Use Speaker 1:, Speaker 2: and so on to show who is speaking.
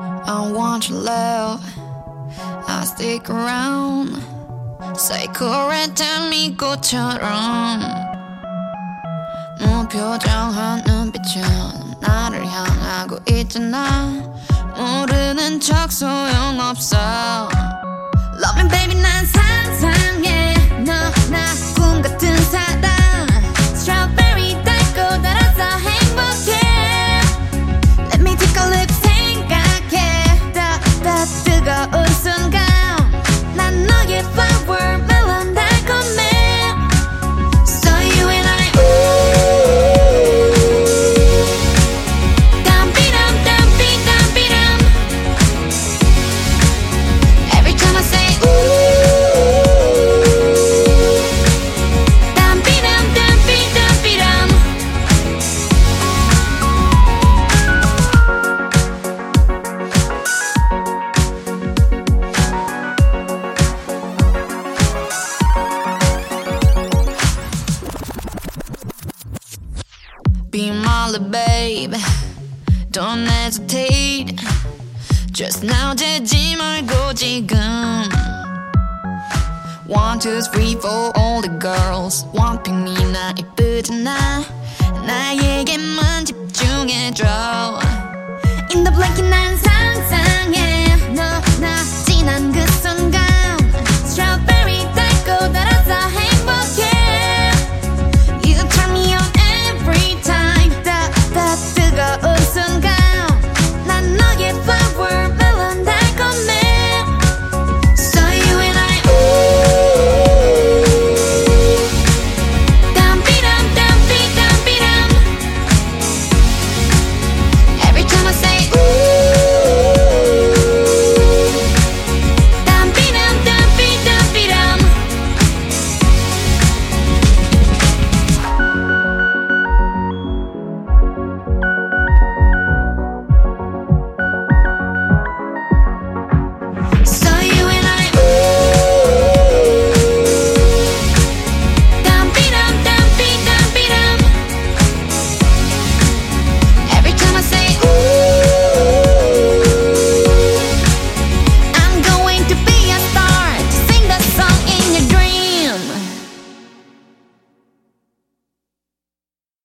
Speaker 1: I want your love, I'll stick around. 사이코랬던 미고처럼 무표정한 눈빛은 나를 향하고 있잖아. 모르는 척 소용없어. Love me baby 난 상상해. 너 나 꿈 같은 사랑. Strawberry 달고 달아서 행복해. Let me take a look 생각해. 더 뜨거운 순간 난 너의 flower melon 달콤해. So you and I dum be dum every time I say dum be dum Be my little babe, don't hesitate. Just now 재지 말고 지금. 1, 2, 3, 4 all the girls want pick me 나 이쁘잖아. 나에게만 집중해줘. In the blanket 난